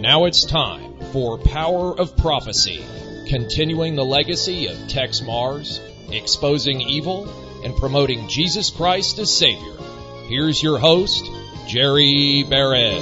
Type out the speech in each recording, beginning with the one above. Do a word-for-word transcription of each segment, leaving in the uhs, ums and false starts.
Now it's time for Power of Prophecy, continuing the legacy of Tex Mars, exposing evil, and promoting Jesus Christ as Savior. Here's your host, Jerry Barrett.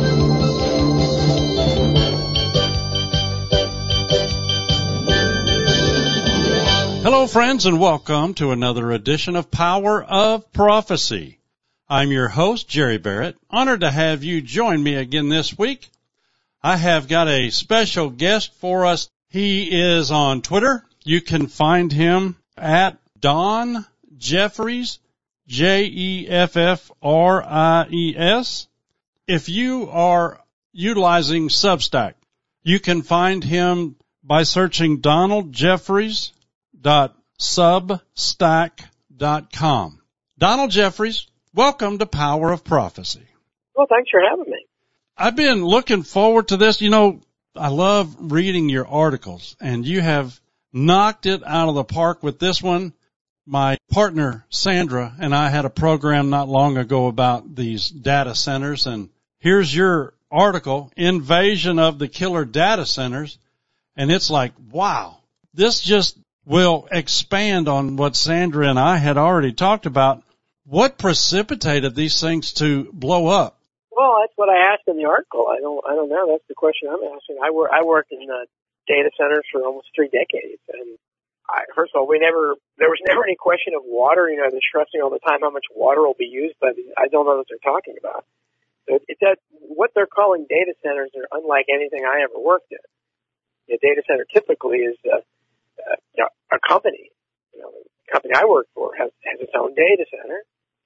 Hello, friends, and welcome to another edition of Power of Prophecy. I'm your host, Jerry Barrett. Honored to have you join me again this week. I have got a special guest for us. He is on Twitter. You can find him at Don Jeffries, J E F F R I E S. If you are utilizing Substack, you can find him by searching Donald Jeffries dot substack dot com. Donald Jeffries, welcome to Power of Prophecy. Well, thanks for having me. I've been looking forward to this. You know, I love reading your articles, and you have knocked it out of the park with this one. My partner, Sandra, and I had a program not long ago about these data centers, and here's your article, Invasion of the Killer Data Centers, and it's like, wow, this just will expand on what Sandra and I had already talked about. What precipitated these things to blow up? Well, that's what I asked in the article. I don't, I don't know. That's the question I'm asking. I work, I worked in uh, data centers for almost three decades, and I, first of all, we never, there was never any question of water. You know, they're stressing all the time how much water will be used, but I don't know what they're talking about. So it, that what they're calling data centers are unlike anything I ever worked in. A data center typically is uh, uh, you know, a company. You know, the company I work for has, has its own data center,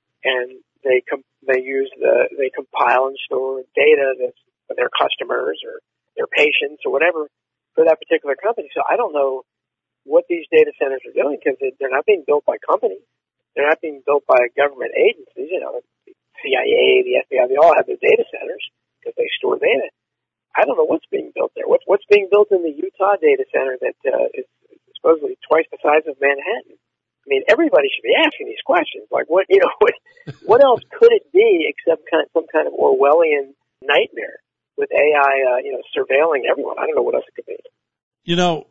and they com- they use the they compile and store data that's for their customers or their patients or whatever for that particular company. So I don't know what these data centers are doing because they're not being built by companies. They're not being built by government agencies. You know, the C I A, the F B I, they all have their data centers because they store data. I don't know what's being built there. What's what's being built in the Utah data center that uh, is supposedly twice the size of Manhattan? I mean, everybody should be asking these questions. Like, what, you know, what, what else could it be except kind of, some kind of Orwellian nightmare with A I, uh, you know, surveilling everyone? I don't know what else it could be. You know,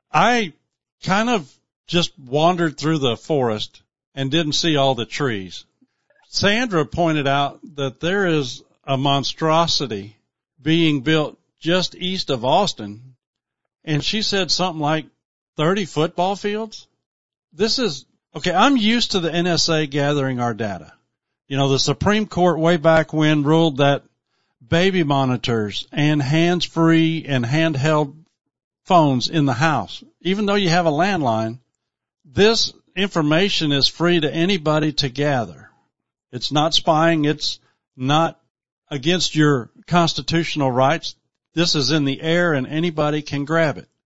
I kind of just wandered through the forest and didn't see all the trees. Sandra pointed out that there is a monstrosity being built just east of Austin, and she said something like thirty football fields. This is, okay, I'm used to the N S A gathering our data. You know, the Supreme Court way back when ruled that baby monitors and hands-free and handheld phones in the house, even though you have a landline, this information is free to anybody to gather. It's not spying. It's not against your constitutional rights. This is in the air and anybody can grab it.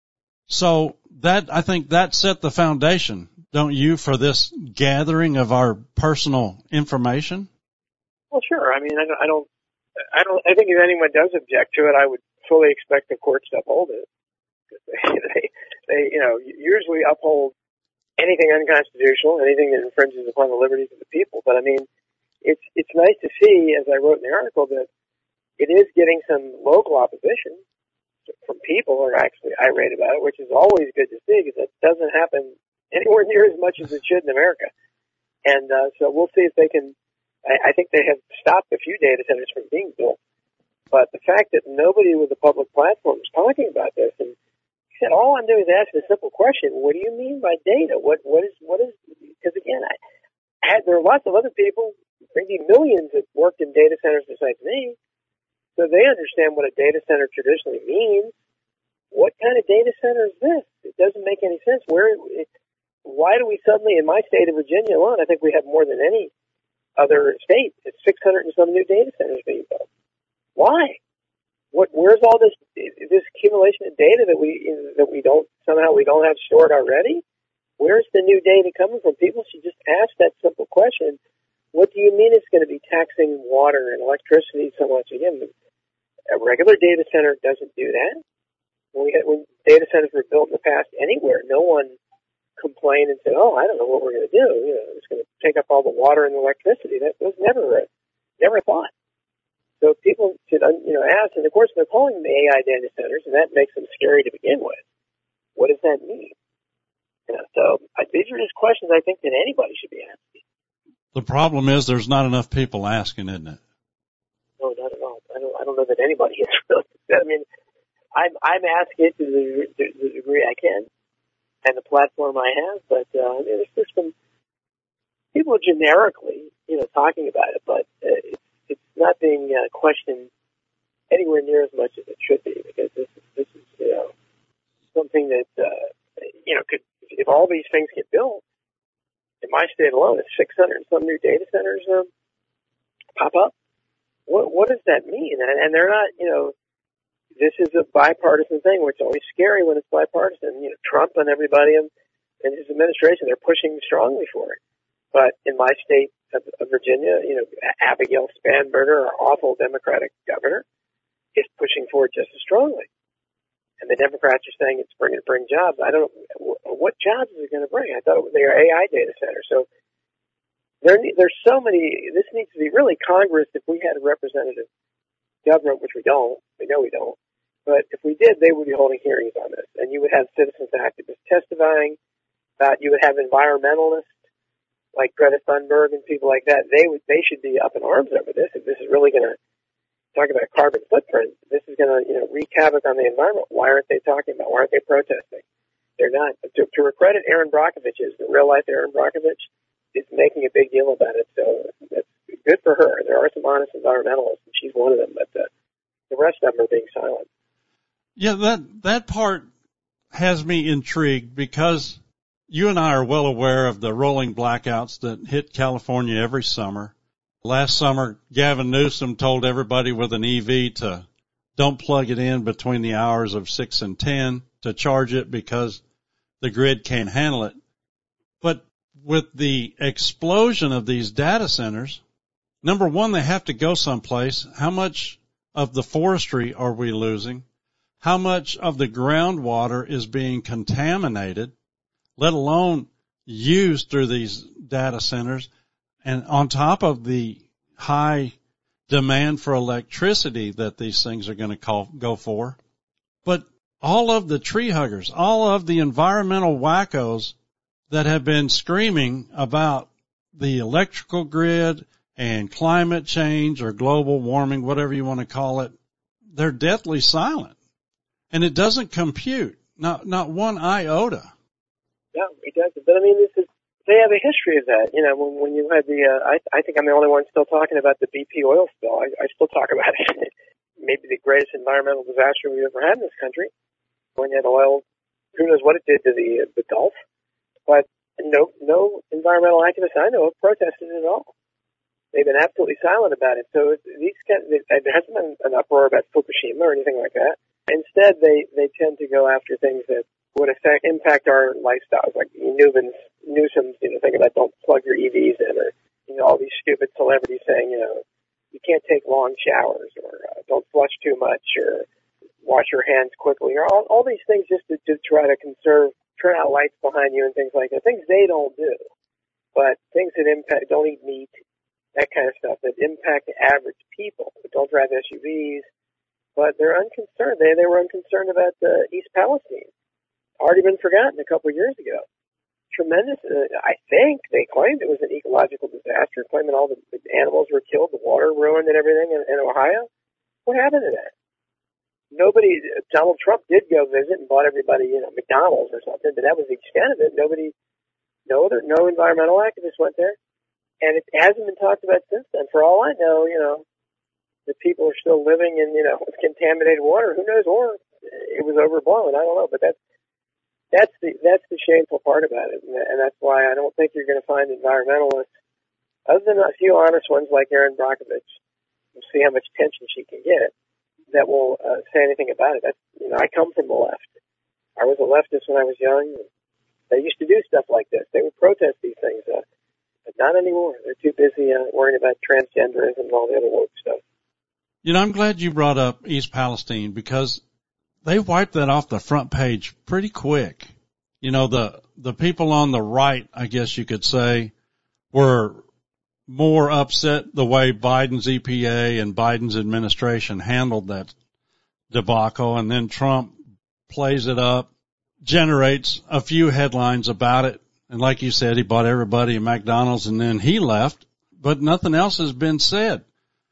So that, I think that set the foundation, don't you, for this gathering of our personal information? Well, sure. I mean, I don't, I don't, I don't, I think if anyone does object to it, I would fully expect the courts to uphold it. They, they, they, you know, usually uphold anything unconstitutional, anything that infringes upon the liberties of the people. But I mean, it's, it's nice to see, as I wrote in the article, that it is getting some local opposition from people who are actually irate about it, which is always good to see because it doesn't happen anywhere near as much as it should in America. And uh, so we'll see if they can, I, I think they have stopped a few data centers from being built. But the fact that nobody with a public platform is talking about this, and he said, all I'm doing is asking a simple question, what do you mean by data? What, what is, what is, because again, I had, there are lots of other people, maybe millions that worked in data centers besides me, so they understand what a data center traditionally means. What kind of data center is this? It doesn't make any sense. Where, it, why do we suddenly, in my state of Virginia alone, I think we have more than any other state, it's six hundred and some new data centers being built. Why? What, where's all this, this accumulation of data that we, that we don't, somehow we don't have stored already? Where's the new data coming from? People should just ask that simple question. What do you mean it's going to be taxing water and electricity so much? Again, a regular data center doesn't do that. When, we had, when data centers were built in the past anywhere, no one complained and said, oh, I don't know what we're going to do. You know, it's going to take up all the water and the electricity. That was never, a, never a thought. So people should, you know, ask, and of course they're calling them A I data centers, and that makes them scary to begin with. What does that mean? You know, so uh, these are just questions I think that anybody should be asking. The problem is there's not enough people asking, isn't it? No, not at all. I don't. I don't know that anybody is really. I mean, I'm I'm asking it to the, to the degree I can, and the platform I have. But uh, there's, there's some people generically, you know, talking about it, but uh, it's it's not being uh, questioned anywhere near as much as it should be, because this is this is you know something that uh, you know could, if all these things get built. In my state alone, it's six hundred and some new data centers um, pop up. What what does that mean? And, and they're not, you know, this is a bipartisan thing, which is always scary when it's bipartisan. You know, Trump and everybody and, and his administration, they're pushing strongly for it. But in my state of, of Virginia, you know, Abigail Spanberger, our awful Democratic governor, is pushing for it just as strongly. And the Democrats are saying it's going to bring jobs. I don't know. What jobs is it going to bring? I thought they are A I data centers. So there, there's so many. This needs to be really Congress. If we had a representative government, which we don't, we know we don't, but if we did, they would be holding hearings on this. And you would have citizens activists testifying. About, you would have environmentalists like Greta Thunberg and people like that. They would. They should be up in arms over this. If this is really going to talk about carbon footprint, this is going to, you know, wreak havoc on the environment. Why aren't they talking about? Why aren't they protesting? They're not. To, to credit Erin Brockovich, is the real life Erin Brockovich is making a big deal about it. So that's good for her. There are some honest environmentalists, and she's one of them. But uh, the rest of them are being silent. Yeah, that that part has me intrigued, because you and I are well aware of the rolling blackouts that hit California every summer. Last summer, Gavin Newsom told everybody with an E V to don't plug it in between the hours of six and ten to charge it, because the grid can't handle it. But with the explosion of these data centers, number one, they have to go someplace. How much of the forestry are we losing? How much of the groundwater is being contaminated, let alone used through these data centers? And on top of the high demand for electricity that these things are going to call, go for. But all of the tree huggers, all of the environmental wackos that have been screaming about the electrical grid and climate change or global warming, whatever you want to call it, they're deathly silent. And it doesn't compute, not not one iota. No, it doesn't. But I mean, this is, they have a history of that. You know, when, when you had the, uh, I, I think I'm the only one still talking about the B P oil spill. I, I still talk about it. Maybe the greatest environmental disaster we've ever had in this country. When you had oil, who knows what it did to the, uh, the Gulf. But no, no environmental activists I know have protested at all. They've been absolutely silent about it. So these kind of, there hasn't been an uproar about Fukushima or anything like that. Instead, they, they tend to go after things that would affect, impact our lifestyles, like Newman's, Newsom's, you know, think about don't plug your E Vs in, or, you know, all these stupid celebrities saying, you know, you can't take long showers, or uh, don't flush too much, or wash your hands quickly, or all, all these things just to, to try to conserve, turn out lights behind you and things like that. Things they don't do, but things that impact, don't eat meat, that kind of stuff that impact the average people. Don't drive S U Vs, but they're unconcerned. They, they were unconcerned about uh, East Palestine. Already been forgotten a couple of years ago. Tremendous, uh, I think they claimed it was an ecological disaster, claiming all the, the animals were killed, the water ruined and everything in, in Ohio. What happened to that? Nobody, Donald Trump did go visit and bought everybody, you know, McDonald's or something, but that was the extent of it. Nobody, no other, no environmental activists went there. And it hasn't been talked about since then. For all I know, you know, the people are still living in, you know, with contaminated water. Who knows? Or it was overblown. I don't know, but that's, That's the that's the shameful part about it, and that's why I don't think you're going to find environmentalists, other than a few honest ones like Erin Brockovich, we'll see how much attention she can get, that will uh, say anything about it. That's, you know, I come from the left. I was a leftist when I was young. They used to do stuff like this. They would protest these things, uh, but not anymore. They're too busy uh, worrying about transgenderism and all the other woke stuff. You know, I'm glad you brought up East Palestine, because they wiped that off the front page pretty quick. You know, the, the people on the right, I guess you could say, were more upset the way Biden's E P A and Biden's administration handled that debacle, and then Trump plays it up, generates a few headlines about it, and like you said, he bought everybody a McDonald's and then he left, but nothing else has been said.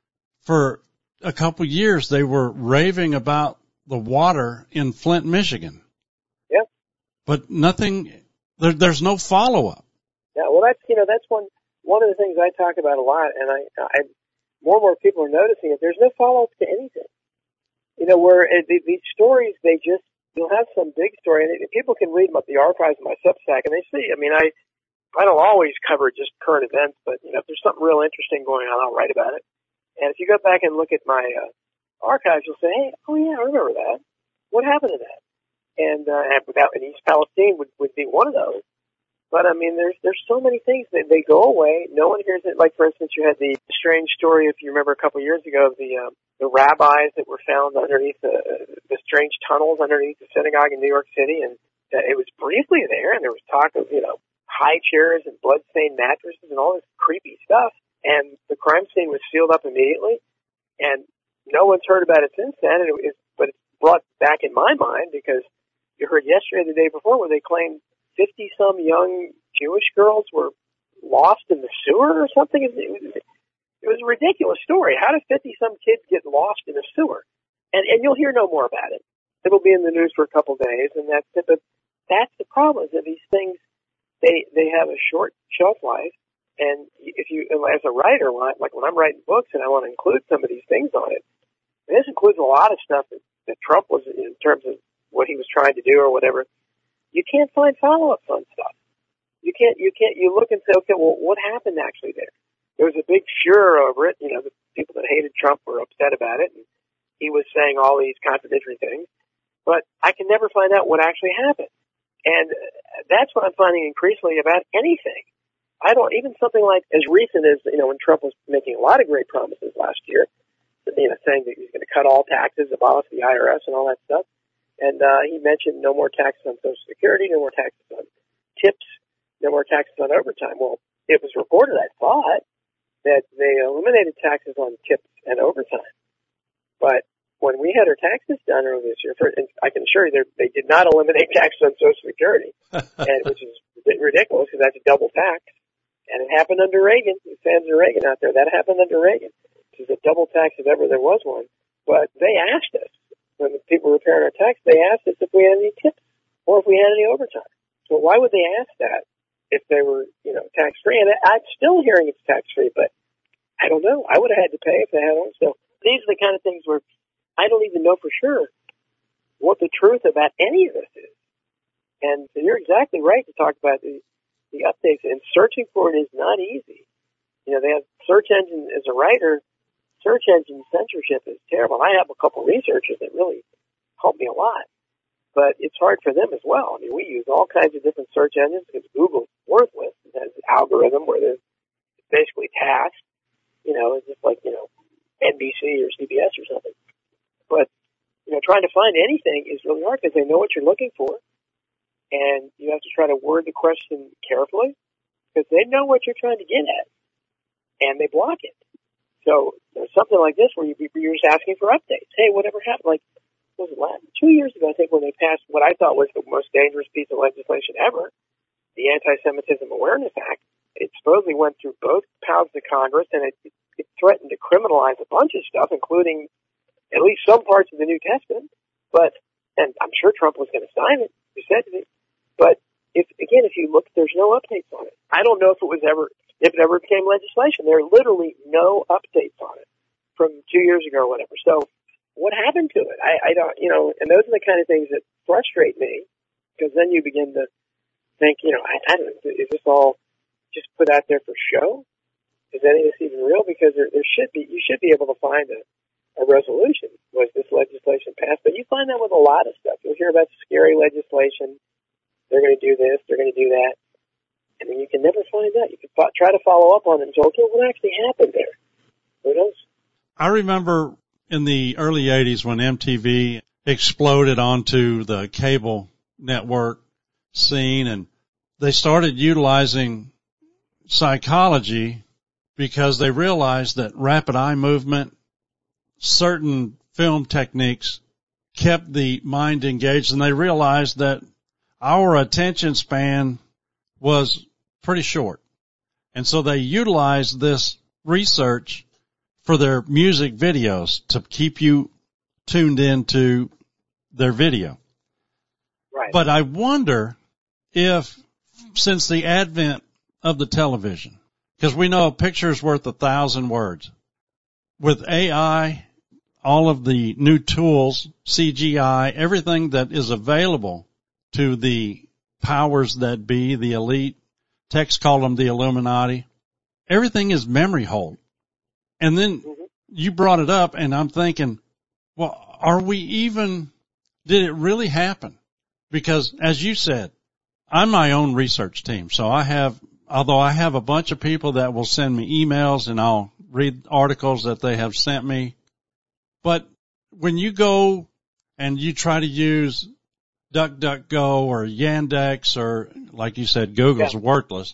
For a couple of years, they were raving about the water in Flint, Michigan. Yeah. But nothing, there, there's no follow-up. Yeah, well, that's, you know, that's one, one of the things I talk about a lot, and I, I, more and more people are noticing it. There's no follow-up to anything. You know, where it, these stories, they just, you'll have some big story, and it, people can read them at the archives of my Substack, and they see, I mean, I, I don't always cover just current events, but, you know, if there's something real interesting going on, I'll write about it. And if you go back and look at my uh, archives, you'll say, hey, oh yeah, I remember that. What happened to that? And, uh, and without, and East Palestine would, would be one of those. But I mean, there's, there's so many things that they go away. No one hears it. Like, for instance, you had the strange story, if you remember a couple of years ago, of the, um, the rabbis that were found underneath the, the strange tunnels underneath the synagogue in New York City. And uh, it was briefly there, and there was talk of, you know, high chairs and blood-stained mattresses and all this creepy stuff. And the crime scene was sealed up immediately, and no one's heard about it since then. And it was, but it's brought back in my mind because you heard yesterday, or the day before, where they claimed fifty-some young Jewish girls were lost in the sewer or something. It was, it was a ridiculous story. How did fifty-some kids get lost in a sewer? And and you'll hear no more about it. It'll be in the news for a couple of days, and that's it. But that's the problem, is that these things, they they have a short shelf life. And if you, as a writer, when I, like when I'm writing books and I want to include some of these things on it, and this includes a lot of stuff that, that Trump was, in terms of what he was trying to do or whatever, you can't find follow-ups on stuff. You can't, you can't, you look and say, okay, well, what happened actually there? There was a big furor over it. You know, the people that hated Trump were upset about it, and he was saying all these contradictory things. But I can never find out what actually happened. And that's what I'm finding increasingly about anything. I don't, even something like as recent as, you know, when Trump was making a lot of great promises last year, you know, saying that he's going to cut all taxes, abolish the I R S and all that stuff. And, uh, he mentioned no more taxes on Social Security, no more taxes on tips, no more taxes on overtime. Well, it was reported, I thought, that they eliminated taxes on tips and overtime. But when we had our taxes done earlier this year, for, and I can assure you they did not eliminate taxes on Social Security, and, which is ridiculous because that's a double tax. And it happened under Reagan. The fans of Reagan out there, that happened under Reagan. It was a double tax if ever there was one. But they asked us, when the people were preparing our tax, they asked us if we had any tips or if we had any overtime. So why would they ask that if they were, you know, tax-free? And I'm still hearing it's tax-free, but I don't know. I would have had to pay if they had one. So these are the kind of things where I don't even know for sure what the truth about any of this is. And you're exactly right to talk about the the updates, and searching for it is not easy. You know, they have search engine, as a writer, search engine censorship is terrible. I have a couple of researchers that really help me a lot, but it's hard for them as well. I mean, we use all kinds of different search engines because Google's worthless. It has an algorithm where there's basically tasks, you know, it's just like, you know, N B C or C B S or something. But, you know, trying to find anything is really hard because they know what you're looking for. And you have to try to word the question carefully because they know what you're trying to get at, and they block it. So there's something like this where you, you're just asking for updates. Hey, whatever happened? Like, what was it last two years ago? I think when they passed what I thought was the most dangerous piece of legislation ever, the Anti-Semitism Awareness Act. It supposedly went through both houses of Congress, and it, it threatened to criminalize a bunch of stuff, including at least some parts of the New Testament. But and I'm sure Trump was going to sign it. He said to me. But if, again, if you look, there's no updates on it. I don't know if it was ever, if it ever became legislation. There are literally no updates on it from two years ago or whatever. So what happened to it? I, I don't, you know, and those are the kind of things that frustrate me because then you begin to think, you know, I, I don't know, is this all just put out there for show? Is any of this even real? Because there, there should be, you should be able to find a, a resolution. Was this legislation passed? But you find that with a lot of stuff. You'll hear about scary legislation. They're going to do this, they're going to do that. I mean, you can never find out. You can fo- try to follow up on it and say, okay, what actually happened there? Who knows? I remember in the early eighties when M T V exploded onto the cable network scene, and they started utilizing psychology because they realized that rapid eye movement, certain film techniques kept the mind engaged, and they realized that our attention span was pretty short. And so they utilized this research for their music videos to keep you tuned into their video. Right. But I wonder if, since the advent of the television, because we know a picture is worth a thousand words, with A I, all of the new tools, C G I, everything that is available to the powers that be, the elite, texts call them the Illuminati, everything is memory hold. And then mm-hmm. you brought it up, and I'm thinking, well, are we even, did it really happen? Because, as you said, I'm my own research team, so I have, although I have a bunch of people that will send me emails and I'll read articles that they have sent me. But when you go and you try to use DuckDuckGo or Yandex or, like you said, Google's yeah. worthless,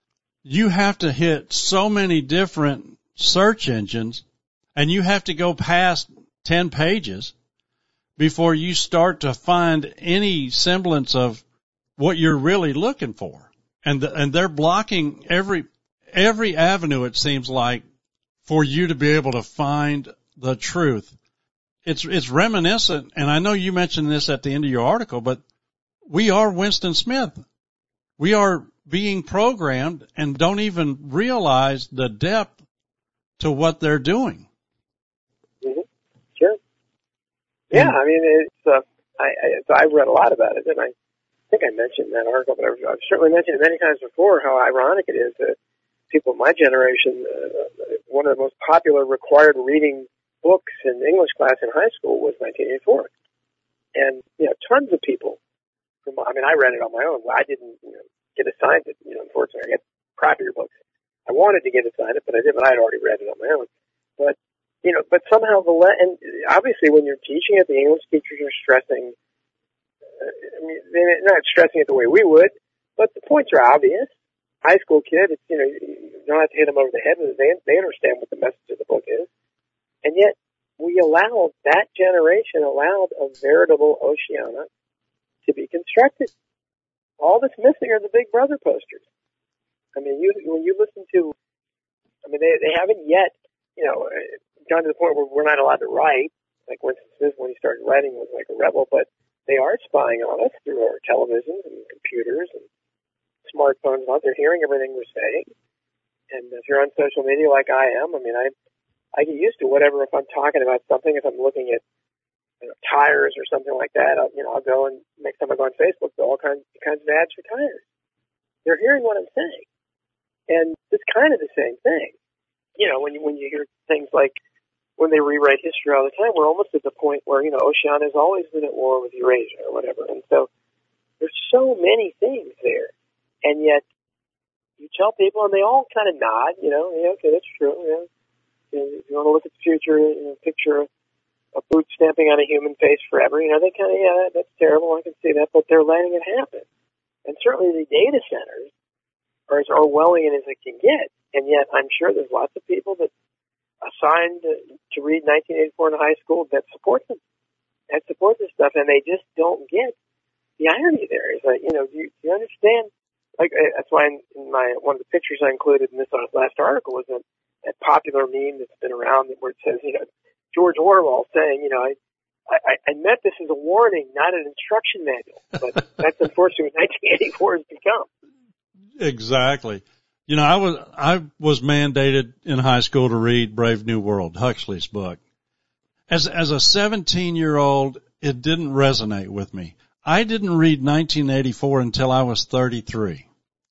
you have to hit so many different search engines, and you have to go past ten pages before you start to find any semblance of what you're really looking for. And the, and they're blocking every every avenue, it seems like, for you to be able to find the truth. It's it's reminiscent, and I know you mentioned this at the end of your article, but we are Winston Smith. We are being programmed and don't even realize the depth to what they're doing. Mm-hmm. Sure. Yeah, and, I mean, it's, uh, I, I, so I've read a lot about it, and I think I mentioned in that article, but I've, I've certainly mentioned it many times before how ironic it is that people of my generation, uh, one of the most popular required reading books in English class in high school was nineteen eighty-four. And, you know, tons of people, from, I mean, I read it on my own. I didn't, you know, get assigned it, you know, unfortunately. I got crappier books. I wanted to get assigned it, but I didn't, but I had already read it on my own. But, you know, but somehow the, le- and obviously when you're teaching it, the English teachers are stressing, uh, I mean, they're not stressing it the way we would, but the points are obvious. High school kid, it's, you know, you don't have to hit them over the head with it. They, they understand what the message of the book is. And yet, we allowed, that generation allowed a veritable Oceana to be constructed. All that's missing are the Big Brother posters. I mean, you, when you listen to, I mean, they, they haven't yet, you know, gone to the point where we're not allowed to write. Like Winston Smith, when he started writing, was like a rebel, but they are spying on us through our televisions and computers and smartphones. They're hearing everything we're saying. And if you're on social media like I am, I mean, I, I get used to whatever. If I'm talking about something, if I'm looking at, you know, tires or something like that, I'll, you know, I'll go and next time I go on Facebook, there are all kinds, kinds of ads for tires. They're hearing what I'm saying. And it's kind of the same thing. You know, when you, when you hear things like when they rewrite history all the time, we're almost at the point where, you know, Oceania has always been at war with Eurasia or whatever. And so there's so many things there. And yet you tell people and they all kind of nod, you know, yeah, okay, that's true. Yeah. You know, if you want to look at the future, you know, picture a boot stamping on a human face forever, you know, they kind of, yeah, that's terrible. I can see that, but they're letting it happen. And certainly the data centers are as Orwellian as it can get. And yet I'm sure there's lots of people that assigned to, to read nineteen eighty-four in high school that support them, that support this stuff, and they just don't get the irony there. Is that, you know, do you, do you understand? Like, that's why in, in my, one of the pictures I included in this last article was that, that popular meme that's been around where it says, you know, George Orwell saying, you know, I, I, I meant this as a warning, not an instruction manual. But that's unfortunately what nineteen eighty-four has become. Exactly. You know, I was, I was mandated in high school to read Brave New World, Huxley's book. As, as a seventeen year old, it didn't resonate with me. I didn't read nineteen eighty-four until I was thirty-three.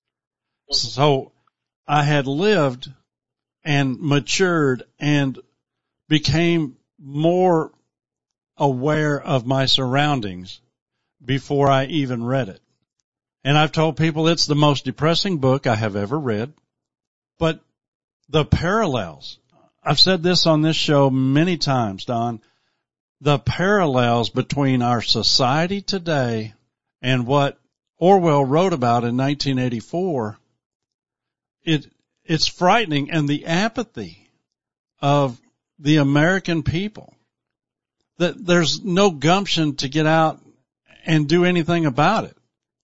So I had lived and matured and became more aware of my surroundings before I even read it. And I've told people it's the most depressing book I have ever read. But the parallels, I've said this on this show many times, Don, the parallels between our society today and what Orwell wrote about in nineteen eighty-four, it it's frightening, and the apathy of the American people, that there's no gumption to get out and do anything about it.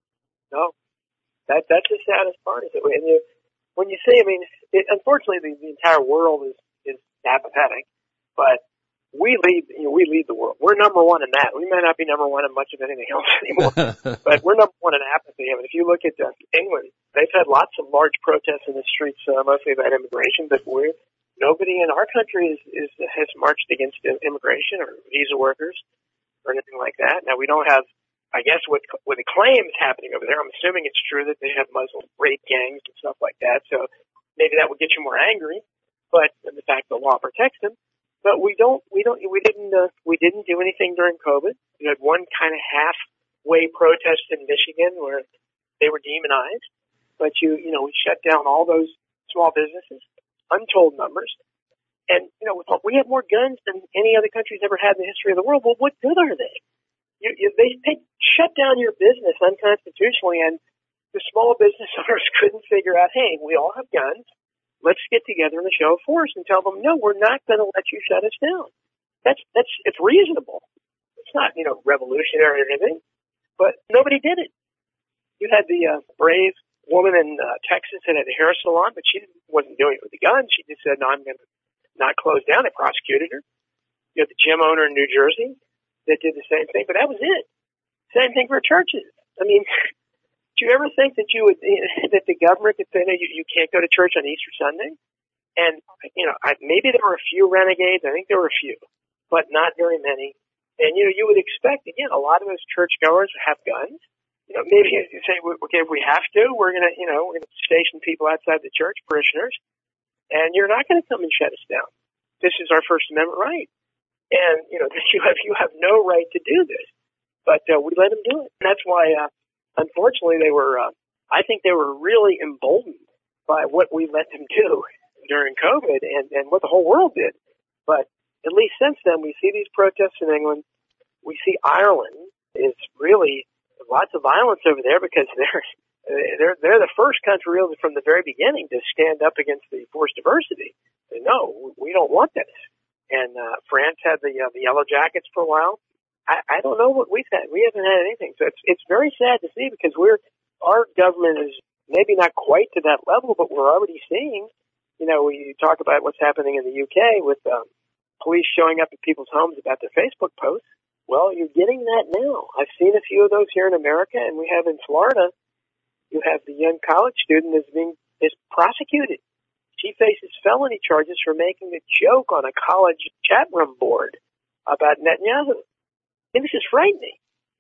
No, that that's the saddest part. Is it? And you, when you see, I mean, it, unfortunately, the, the entire world is is apathetic, but we lead, you know, we lead the world. We're number one in that. We may not be number one in much of anything else anymore, but we're number one in apathy. I mean, if you look at uh, England, they've had lots of large protests in the streets, uh, mostly about immigration, but we're, nobody in our country is, is, has marched against immigration or visa workers or anything like that. Now, we don't have, I guess, what, what the claim is happening over there. I'm assuming it's true that they have Muslim rape gangs and stuff like that, so maybe that would get you more angry, but the fact the law protects them. But we don't, we don't, we didn't, uh, we didn't do anything during COVID. We had one kind of halfway protest in Michigan where they were demonized. But you, you know, we shut down all those small businesses, untold numbers. And, you know, we have more guns than any other country's ever had in the history of the world. Well, what good are they? You, you, they, they shut down your business unconstitutionally, and the small business owners couldn't figure out, hey, we all have guns. Let's get together in a show of force and tell them, no, we're not going to let you shut us down. That's, that's, it's reasonable. It's not, you know, revolutionary or anything, but nobody did it. You had the uh, brave woman in uh, Texas that had a hair salon, but she wasn't doing it with a gun. She just said, no, I'm going to not close down. They prosecuted her. You had the gym owner in New Jersey that did the same thing, but that was it. Same thing for churches. I mean, do you ever think that you would, that the government could say, no, you, you can't go to church on Easter Sunday? And, you know, I, maybe there were a few renegades. I think there were a few, but not very many. And, you know, you would expect, again, a lot of those churchgoers have guns. You know, maybe you say, okay, if we have to, we're going to, you know, we're going to station people outside the church, parishioners, and you're not going to come and shut us down. This is our First Amendment right. And, you know, you have, you have no right to do this, but uh, we let them do it. And that's why, uh, unfortunately, they were, uh, I think they were really emboldened by what we let them do during COVID and, and what the whole world did. But at least since then, we see these protests in England. We see Ireland is really lots of violence over there because they're, they're, they're the first country really from the very beginning to stand up against the forced diversity. They, no, we don't want this. And, uh, France had the, uh, the Yellow Jackets for a while. I, I don't know what we've had. We haven't had anything. So it's, it's very sad to see because we're, our government is maybe not quite to that level, but we're already seeing, you know, we talk about what's happening in the U K with, um, police showing up at people's homes about their Facebook posts. Well, you're getting that now. I've seen a few of those here in America, and we have in Florida, you have the young college student that's being, is prosecuted. She faces felony charges for making a joke on a college chat room board about Netanyahu. And this is frightening.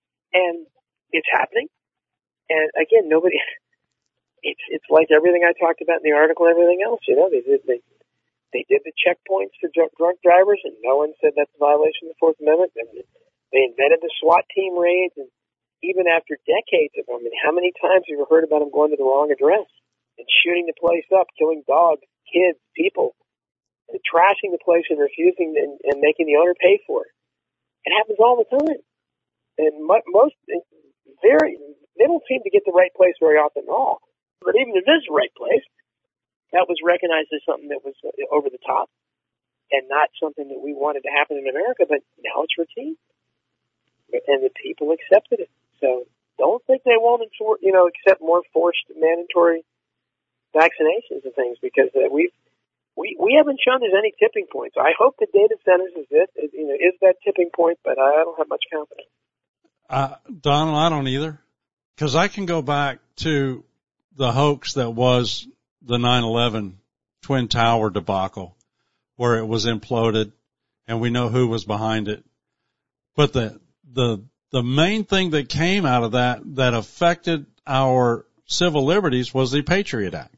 And it's happening. And again, nobody, it's, it's like everything I talked about in the article and everything else, you know, they did, they, they did the checkpoints for drunk, drunk drivers and no one said that's a violation of the Fourth Amendment. And they invented the SWAT team raids. And even after decades of them, I mean, how many times have you heard about them going to the wrong address and shooting the place up, killing dogs, kids, people, and trashing the place and refusing and, and making the owner pay for it? It happens all the time. And most, very, they don't seem to get the right place very often at all. But even if it is the right place, that was recognized as something that was over the top and not something that we wanted to happen in America, but now it's routine. And the people accepted it. So don't think they won't, enfor- you know, accept more forced mandatory vaccinations and things because uh, we've, We we haven't shown there's any tipping points. I hope the data centers is it is, you know is that tipping point, but I don't have much confidence. Uh, Donald, I don't either, because I can go back to the hoax that was the nine eleven Twin Tower debacle, where it was imploded, and we know who was behind it. But the the the main thing that came out of that that affected our civil liberties was the Patriot Act.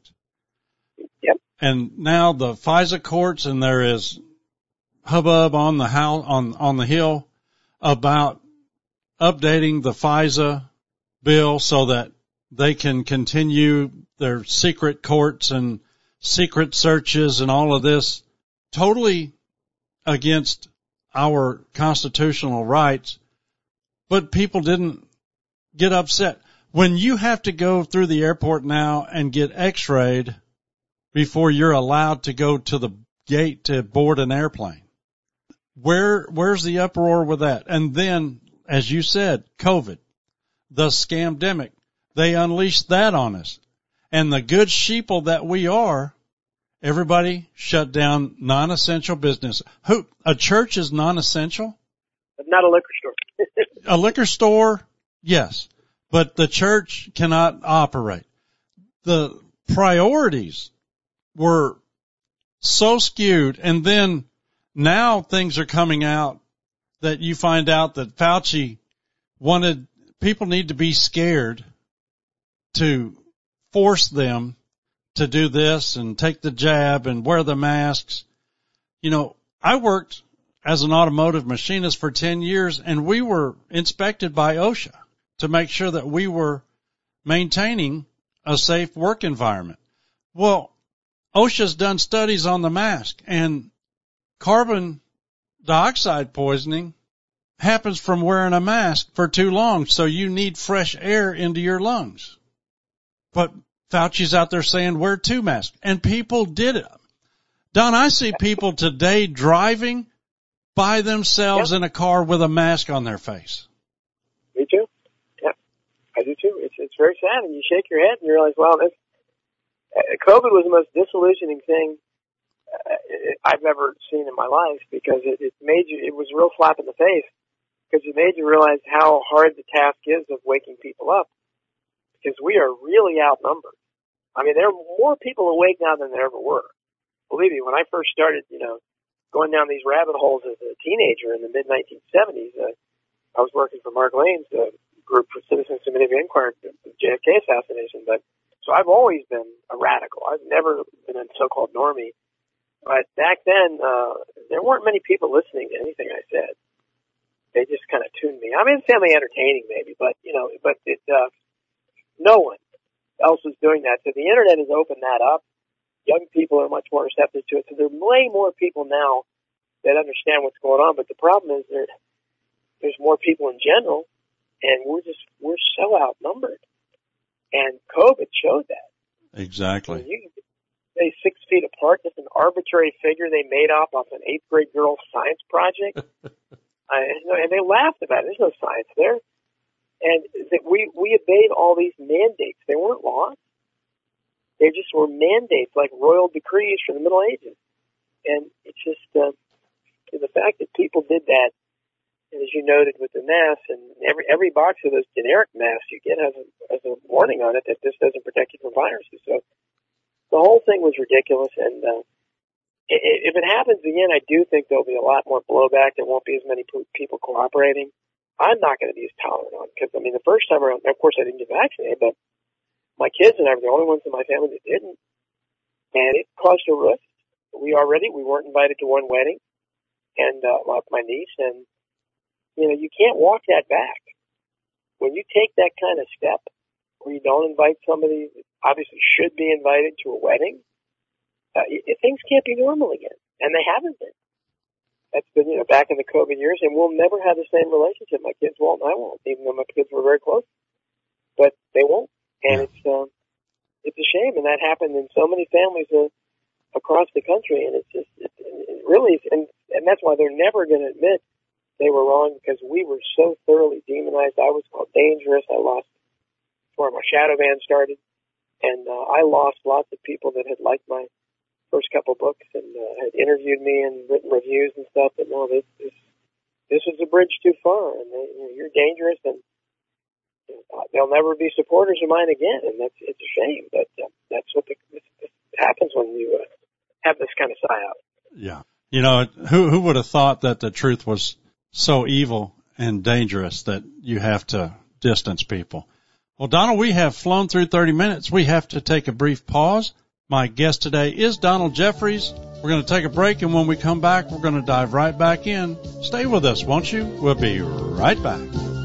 And now the FISA courts, and there is hubbub on the house, on, on the Hill about updating the FISA bill so that they can continue their secret courts and secret searches and all of this, totally against our constitutional rights. But people didn't get upset. When you have to go through the airport now and get x-rayed before you're allowed to go to the gate to board an airplane. Where, where's the uproar with that? And then, as you said, COVID, the scamdemic, they unleashed that on us. And the good sheeple that we are, everybody shut down non-essential business. Who, a church is non-essential? But not a liquor store. A liquor store, yes, but the church cannot operate. The priorities were so skewed, and then now things are coming out that you find out that Fauci wanted, people need to be scared to force them to do this and take the jab and wear the masks. You know, I worked as an automotive machinist for ten years, and we were inspected by OSHA to make sure that we were maintaining a safe work environment. Well, OSHA's done studies on the mask, and carbon dioxide poisoning happens from wearing a mask for too long, so you need fresh air into your lungs. But Fauci's out there saying wear two masks, and people did it. Don, I see people today driving by themselves yep. in a car with a mask on their face. Me too. Yeah, I do too. It's it's very sad, and you shake your head and you realize, wow, this uh, COVID was the most disillusioning thing uh, I've ever seen in my life, because it, it made you. It was a real slap in the face, because it made you realize how hard the task is of waking people up, because we are really outnumbered. I mean, there are more people awake now than there ever were. Believe me, when I first started, you know, going down these rabbit holes as a teenager in the mid nineteen seventies, uh, I was working for Mark Lane's uh, group for Citizens Committee of Inquiry into the J F K assassination. But so I've always been a radical. I've never been a so-called normie. But back then, uh, there weren't many people listening to anything I said. They just kind of tuned me. I mean, it's semi-entertaining maybe, but you know, but it uh, no one else was doing that. So the internet has opened that up. Young people are much more receptive to it. So there are way more people now that understand what's going on. But the problem is there, there's more people in general, and we're just, we're so outnumbered. And COVID showed that. Exactly. I mean, you can say six feet apart, just an arbitrary figure they made up off an eighth grade girl's science project. I, and they laughed about it. There's no science there. And that we, we obeyed all these mandates. They weren't laws. They just were mandates, like royal decrees from the Middle Ages. And it's just uh, the fact that people did that, and as you noted with the masks, and every every box of those generic masks you get has a, has a warning on it that this doesn't protect you from viruses. So the whole thing was ridiculous. And uh, if it happens again, I do think there'll be a lot more blowback. There won't be as many people cooperating. I'm not going to be as tolerant on it, because, I mean, the first time around, of course, I didn't get vaccinated, but my kids and I were the only ones in my family that didn't. And it caused a rift. We already, we weren't invited to one wedding, and, uh, my niece, and, you know, you can't walk that back. When you take that kind of step, where you don't invite somebody that obviously should be invited to a wedding, uh, it, things can't be normal again. And they haven't been. That's been, you know, back in the COVID years, and we'll never have the same relationship. My kids won't, and I won't, even though my kids were very close. But they won't. And it's uh, it's a shame, and that happened in so many families uh, across the country. And it's just it, it really, and and that's why they're never going to admit they were wrong, because we were so thoroughly demonized. I was called dangerous. I lost where my shadow ban started, and uh, I lost lots of people that had liked my first couple books and uh, had interviewed me and written reviews and stuff. But no, this this this was a bridge too far, and they, you know, you're dangerous, and they'll never be supporters of mine again, and that's it's a shame. But uh, that's what the, this, this happens when you uh, have this kind of psyop. Yeah, you know, who who would have thought that the truth was so evil and dangerous that you have to distance people? Well, Donald, we have flown through thirty minutes. We have to take a brief pause. My guest today is Donald Jeffries. We're going to take a break, and when we come back, we're going to dive right back in. Stay with us, won't you? We'll be right back.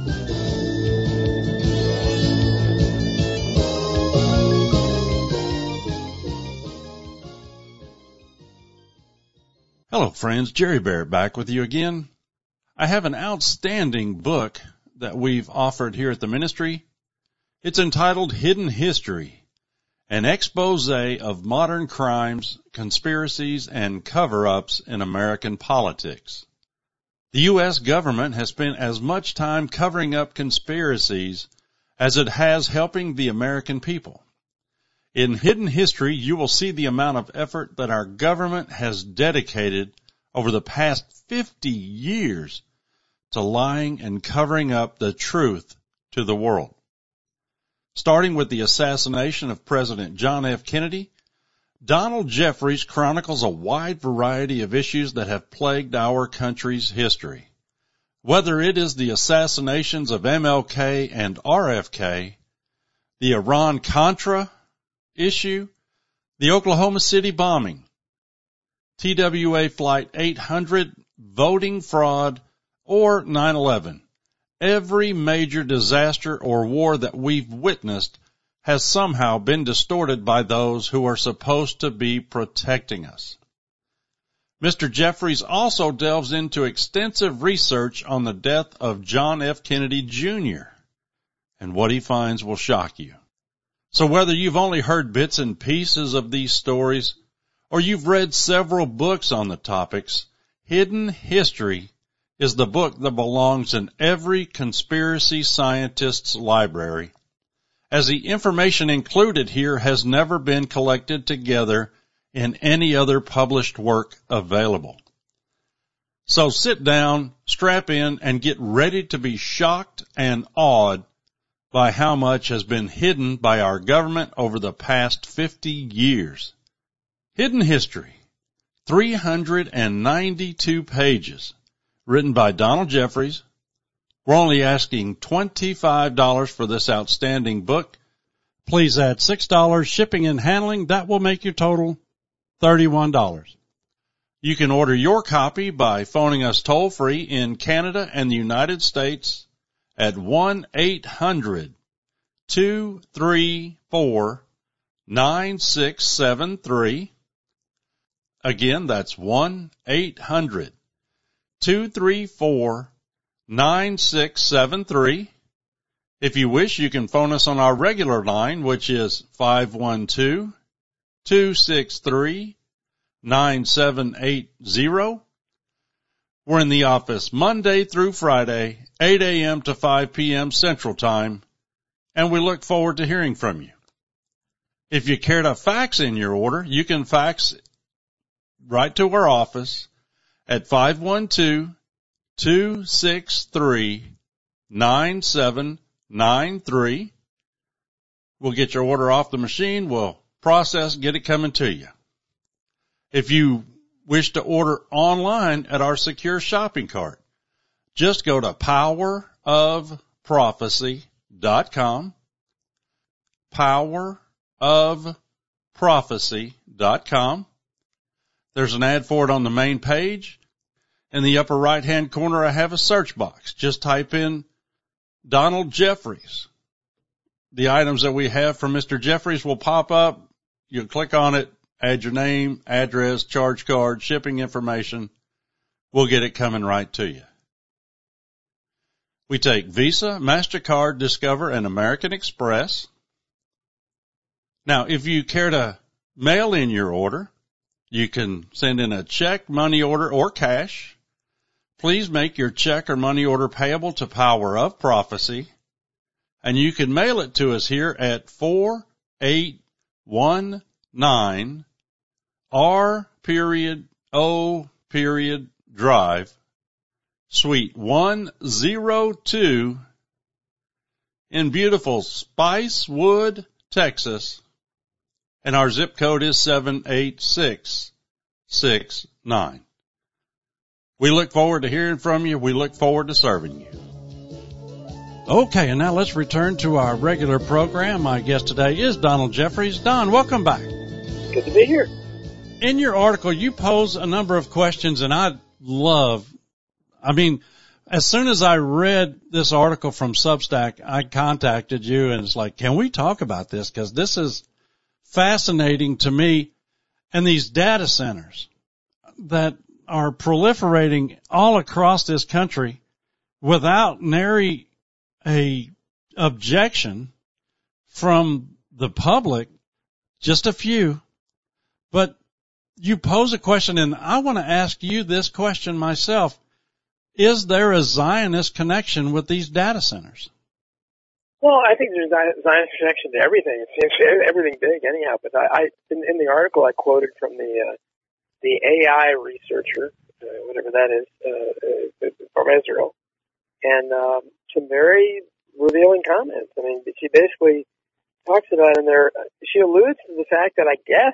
Hello, friends. Jerry Bear back with you again. I have an outstanding book that we've offered here at the ministry. It's entitled Hidden History, an expose of modern crimes, conspiracies, and cover-ups in American politics. The U S government has spent as much time covering up conspiracies as it has helping the American people. In Hidden History, you will see the amount of effort that our government has dedicated over the past fifty years to lying and covering up the truth to the world. Starting with the assassination of President John F. Kennedy, Donald Jeffries chronicles a wide variety of issues that have plagued our country's history. Whether it is the assassinations of M L K and R F K, the Iran-Contra issue, the Oklahoma City bombing, T W A Flight eight hundred, voting fraud, or nine eleven, every major disaster or war that we've witnessed has somehow been distorted by those who are supposed to be protecting us. Mister Jeffries also delves into extensive research on the death of John F. Kennedy, Junior, and what he finds will shock you. So whether you've only heard bits and pieces of these stories, or you've read several books on the topics, Hidden History is the book that belongs in every conspiracy scientist's library, as the information included here has never been collected together in any other published work available. So sit down, strap in, and get ready to be shocked and awed by how much has been hidden by our government over the past fifty years. Hidden History, three hundred ninety-two pages, written by Donald Jeffries. We're only asking twenty-five dollars for this outstanding book. Please add six dollars shipping and handling. That will make your total thirty-one dollars. You can order your copy by phoning us toll-free in Canada and the United States at one eight hundred two three four nine six seven three. Again, that's one eight hundred two three four nine six seven three. If you wish, you can phone us on our regular line, which is five one two two six three nine seven eight zero. We're in the office Monday through Friday, eight a.m. to five p.m. Central Time, and we look forward to hearing from you. If you care to fax in your order, you can fax right to our office at five one two two six three nine seven nine three. We'll get your order off the machine. We'll process, get it coming to you. If you wish to order online at our secure shopping cart, just go to power of prophecy dot com, power of prophecy dot com. There's an ad for it on the main page. In the upper right-hand corner, I have a search box. Just type in Donald Jeffries. The items that we have from Mister Jeffries will pop up. You'll click on it, add your name, address, charge card, shipping information. We'll get it coming right to you. We take Visa, MasterCard, Discover, and American Express. Now, if you care to mail in your order, you can send in a check, money order, or cash. Please make your check or money order payable to Power of Prophecy, and you can mail it to us here at four eight one nine R period O period Drive, Suite one oh two in beautiful Spicewood, Texas, and our zip code is seven eight six six nine. We look forward to hearing from you. We look forward to serving you. Okay, and now let's return to our regular program. My guest today is Donald Jeffries. Don, welcome back. Good to be here. In your article, you pose a number of questions, and I love, I mean, as soon as I read this article from Substack, I contacted you, and it's like, can we talk about this? Because this is fascinating to me. And these data centers that are proliferating all across this country without nary a objection from the public just a few. But you pose a question, and I want to ask you this question myself. Is there a Zionist connection with these data centers? Well, I think there's a Zionist connection to everything. It's everything big anyhow. But I, I in, in the article I quoted from the uh, the A I researcher, uh, whatever that is, uh, uh, from Israel, and um, some very revealing comments. I mean, she basically talks about in there, she alludes to the fact that I guess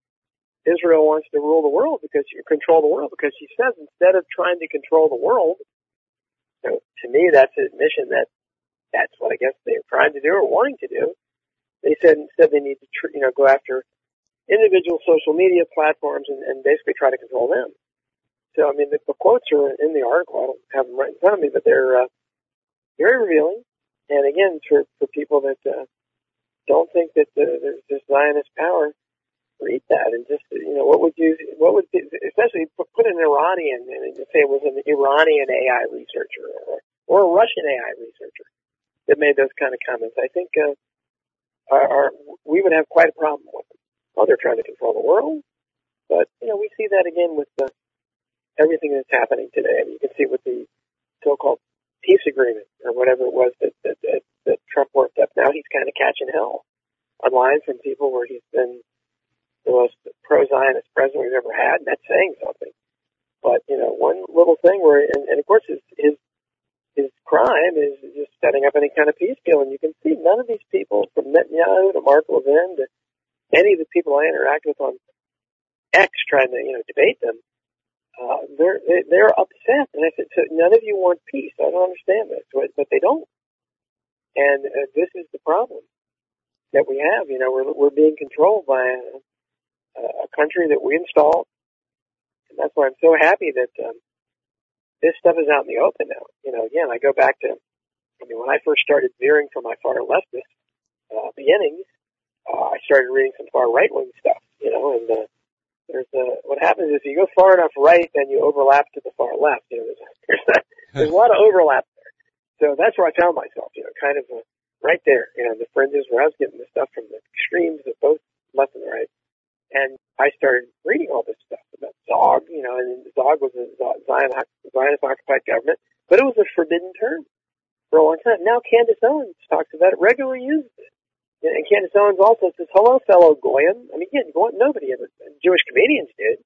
Israel wants to rule the world because you control the world, because she says instead of trying to control the world, you know, to me that's an admission that that's what I guess they're trying to do or wanting to do. They said instead they need to, tr- you know, go after individual social media platforms and, and basically try to control them. So, I mean, the, the quotes are in the article. I don't have them right in front of me, but they're uh, very revealing. And again, for, for people that uh, don't think that uh, there's this Zionist power, read that and just, you know, what would you, what would, especially put an Iranian and just say it was an Iranian A I researcher or, or a Russian A I researcher that made those kind of comments. I think uh, our, our, we would have quite a problem with them. Well, they're trying to control the world, but, you know, we see that again with the, everything that's happening today. I mean, you can see with the so-called peace agreement or whatever it was that, that, that, that Trump worked up. Now he's kind of catching hell online from people where he's been the most pro-Zionist president we've ever had, and that's saying something. But, you know, one little thing where, and, and of course his, his, his crime is just setting up any kind of peace deal, and you can see none of these people, from Netanyahu to Mark Levin to any of the people I interact with on X trying to, you know, debate them, uh, they're, they're upset. And I said, so none of you want peace. I don't understand this, but they don't. And uh, this is the problem that we have. You know, we're, we're being controlled by a, a country that we installed, and that's why I'm so happy that um, this stuff is out in the open now. You know, again, I go back to, I mean, when I first started veering from my far leftist uh, beginnings, uh, I started reading some far right-wing stuff, you know, and uh, there's a, what happens is if you go far enough right, then you overlap to the far left. You know, there's a, there's a, there's a lot of overlap there. So that's where I found myself, you know, kind of uh, right there, you know, the fringes where I was getting the stuff from the extremes of both left and right. And I started reading all this stuff about Zog, you know, and Zog was a Zionist-occupied government, but it was a forbidden term for a long time. Now Candace Owens talks about it, regularly uses it. And Candace Owens also says, hello, fellow Goyim. I mean, again, nobody ever, Jewish comedians did,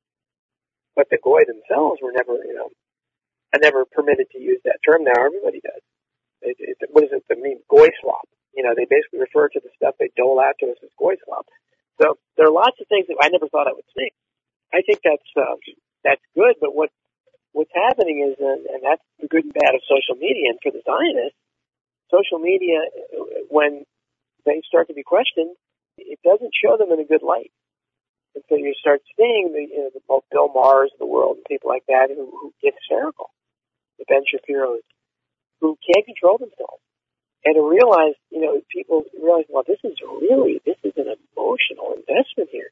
but the Goy themselves were never, you know, are never permitted to use that term. Now everybody does. It, it, what does it mean? Goy slop. You know, they basically refer to the stuff they dole out to us as Goy slop. So there are lots of things that I never thought I would see. I think that's uh, that's good, but what what's happening is, uh, and that's the good and bad of social media. And for the Zionists, social media, when they start to be questioned, it doesn't show them in a good light. And so you start seeing the, you know, the Bill Maher's of the world and people like that who, who get hysterical, the Ben Shapiro's, who can't control themselves. And to realize, you know, people realize, well, this is really, this is an emotional investment here.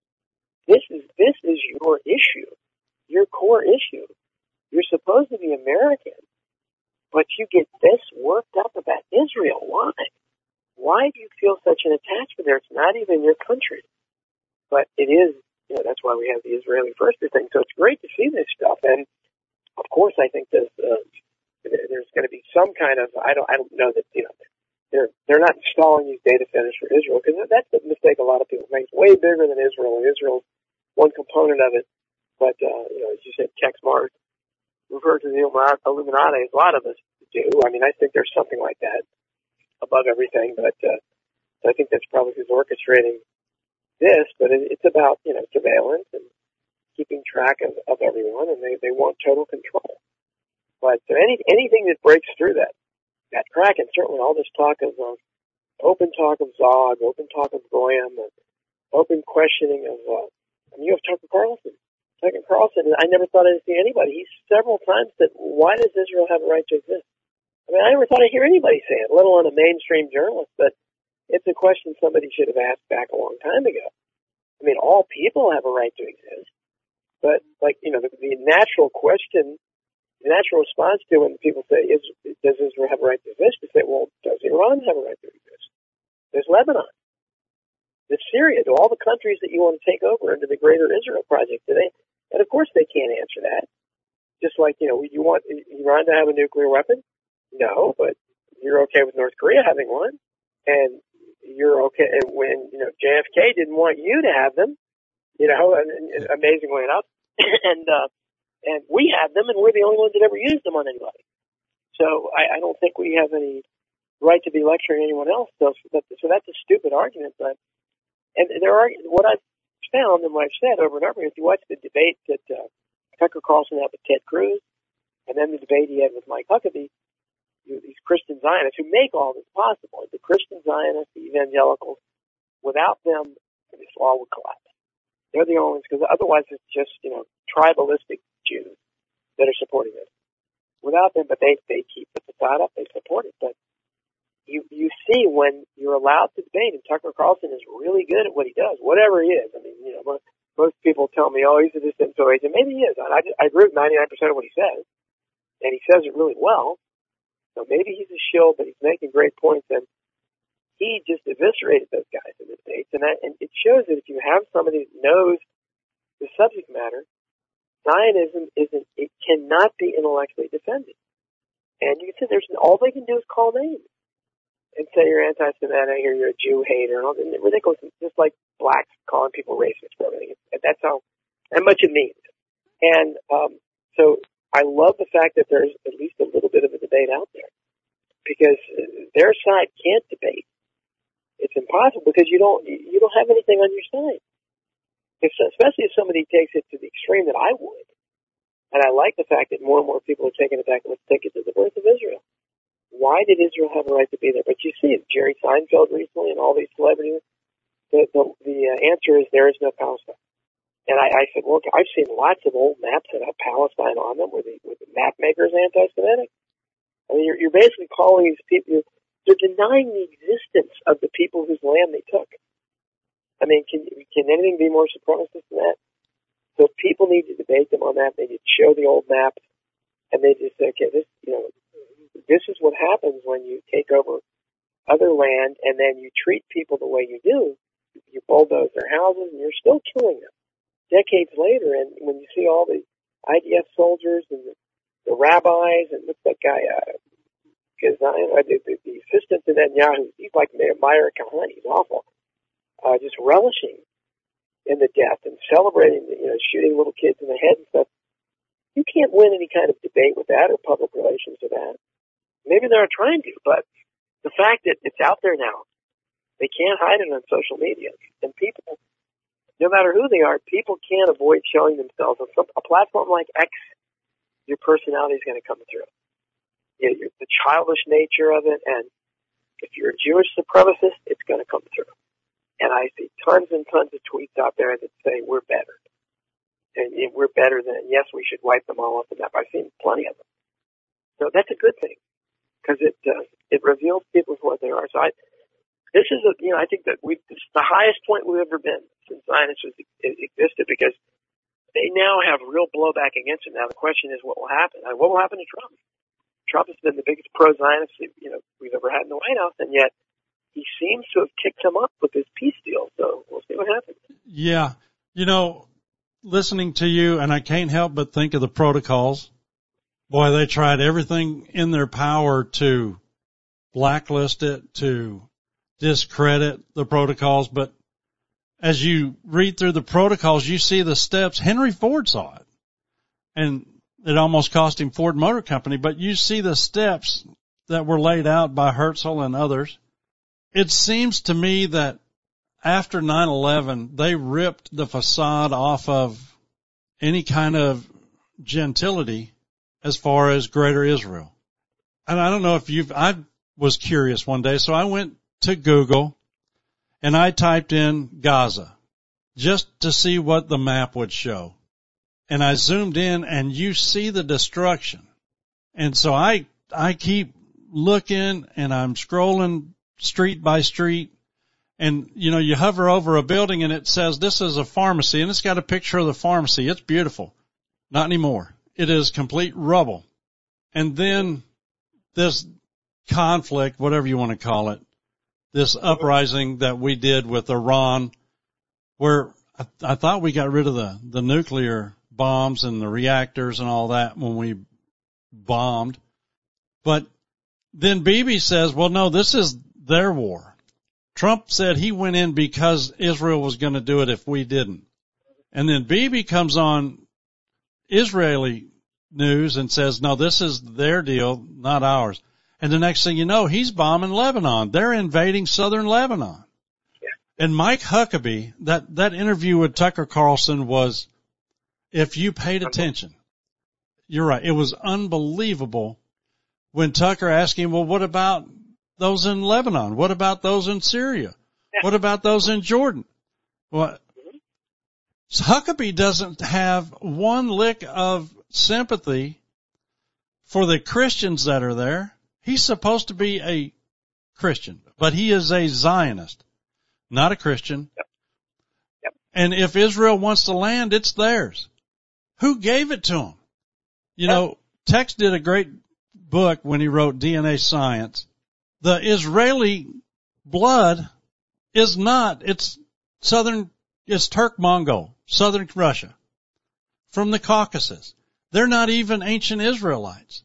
This is, this is your issue, your core issue. You're supposed to be American, but you get this worked up about Israel. Why? Why do you feel such an attachment there? It's not even your country. But it is, you know, that's why we have the Israeli Firster thing. So it's great to see this stuff. And of course, I think there's, uh, there's going to be some kind of, I don't, I don't know that, you know, they're, they're not installing these data centers for Israel, because that's the mistake a lot of people make. It's way bigger than Israel, and Israel's one component of it. But, uh, you know, as you said, Tex Mars referred to the Illuminati, as a lot of us do. I mean, I think there's something like that above everything, but, uh, I think that's probably who's orchestrating this, but it, it's about, you know, surveillance and keeping track of, of everyone, and they, they want total control. But any, anything that breaks through that, that crack, and certainly all this talk of uh, open talk of Zog, open talk of Goyim, and open questioning of, uh, I mean, you have Tucker Carlson. Tucker Carlson, I never thought I'd see anybody. He several times said, why does Israel have a right to exist? I mean, I never thought I'd hear anybody say it, let alone a mainstream journalist, but it's a question somebody should have asked back a long time ago. I mean, all people have a right to exist, but, like, you know, the, the natural question, the natural response to when people say, is, does Israel have a right to exist? They say, well, does Iran have a right to exist? There's Lebanon. to Syria, to all the countries that you want to take over into the Greater Israel Project today. And of course they can't answer that. Just like, you know, you want Iran to have a nuclear weapon? No, but you're okay with North Korea having one. And you're okay when, you know, J F K didn't want you to have them, you know, and, and amazingly enough. and, uh, and we have them, and we're the only ones that ever used them on anybody. So I, I don't think we have any right to be lecturing anyone else. So, so that's a stupid argument. But, and there are, what I've found and what I've said over and over, if you watch the debate that, uh, Tucker Carlson had with Ted Cruz, and then the debate he had with Mike Huckabee, you know, these Christian Zionists who make all this possible. The Christian Zionists, the evangelicals, without them, this law would collapse. They're the only ones, because otherwise it's just, you know, tribalistic Jews that are supporting this. Without them, but they, they keep the facade up, they support it. But you, you see when you're allowed to debate, and Tucker Carlson is really good at what he does, whatever he is. I mean, you know, most, most people tell me, oh, he's a disinfo agent. Maybe he is. I, I agree with ninety-nine percent of what he says, and he says it really well. So maybe he's a shill, but he's making great points, and he just eviscerated those guys in the debates. And, that, and it shows that if you have somebody that knows the subject matter, Zionism isn't, it cannot be intellectually defended. And you can say there's, all they can do is call names and say you're anti-Semitic or you're a Jew hater and all that. Ridiculous. It's just like blacks calling people racist for everything. That's how, how much it means. And, um, so I love the fact that there's at least a little bit of a debate out there, because their side can't debate. It's impossible because you don't, you don't have anything on your side. If, especially if somebody takes it to the extreme that I would. And I like the fact that more and more people are taking it back. Let's take it to the birth of Israel. Why did Israel have a right to be there? But you see it, Jerry Seinfeld recently and all these celebrities. The, the, the uh, answer is there is no Palestine. And I, I said, look, I've seen lots of old maps that have Palestine on them where the, where the map maker is anti-Semitic. I mean, you're, you're basically calling these people, they're denying the existence of the people whose land they took. I mean, can, can anything be more supremacist than that? So people need to debate them on that. They need to show the old maps, and they just say, okay, this, you know, this is what happens when you take over other land and then you treat people the way you do. You bulldoze their houses and you're still killing them decades later. And when you see all the I D F soldiers and the, the rabbis and what's that guy, uh, the, the, the assistant to Netanyahu, he's like Meir Kahane, he's awful, uh, just relishing in the death and celebrating, you know, shooting little kids in the head and stuff. You can't win any kind of debate with that or public relations with that. Maybe they're not trying to, but the fact that it's out there now, they can't hide it on social media. And people, no matter who they are, people can't avoid showing themselves on some, a platform like X. Your personality is going to come through. You know, the childish nature of it, and if you're a Jewish supremacist, it's going to come through. And I see tons and tons of tweets out there that say we're better. And we're better than, yes, we should wipe them all off the map. I've seen plenty of them. So that's a good thing, because it uh, it reveals people for what they are. So I, this is a, you know, I think that we, this is the highest point we've ever been since Zionism existed, because they now have real blowback against them. Now the question is, what will happen? What will happen to Trump? Trump has been the biggest pro-Zionist, you know, we've ever had in the White House, and yet he seems to have kicked him up with this peace deal. So we'll see what happens. Yeah, you know, listening to you, and I can't help but think of the protocols. Boy, they tried everything in their power to blacklist it, to discredit the protocols. But as you read through the protocols, you see the steps. Henry Ford saw it, and it almost cost him Ford Motor Company. But you see the steps that were laid out by Herzl and others. It seems to me that after nine eleven, they ripped the facade off of any kind of gentility as far as Greater Israel. And I don't know if you've, I was curious one day, so I went to Google and I typed in Gaza just to see what the map would show. And I zoomed in and you see the destruction. And so I, I keep looking and I'm scrolling street by street. And, you know, you hover over a building and it says this is a pharmacy, and it's got a picture of the pharmacy. It's beautiful. Not anymore. It is complete rubble. And then this conflict, whatever you want to call it, this uprising that we did with Iran, where I, I thought we got rid of the, the nuclear bombs and the reactors and all that when we bombed. But then Bibi says, well, no, this is their war. Trump said he went in because Israel was going to do it if we didn't. And then Bibi comes on Israeli news and says, no, this is their deal, not ours. And the next thing you know, he's bombing Lebanon. They're invading southern Lebanon. Yeah. And Mike Huckabee, that, that interview with Tucker Carlson was, if you paid attention, you're right, it was unbelievable when Tucker asked him, well, what about those in Lebanon? What about those in Syria? Yeah. What about those in Jordan? Well, Huckabee doesn't have one lick of sympathy for the Christians that are there. He's supposed to be a Christian, but he is a Zionist, not a Christian. Yep. Yep. And if Israel wants to land, it's theirs. Who gave it to them? You yep. know, Tex did a great book when he wrote D N A Science. The Israeli blood is not, it's southern, it's Turk-Mongol, southern Russia, from the Caucasus. They're not even ancient Israelites.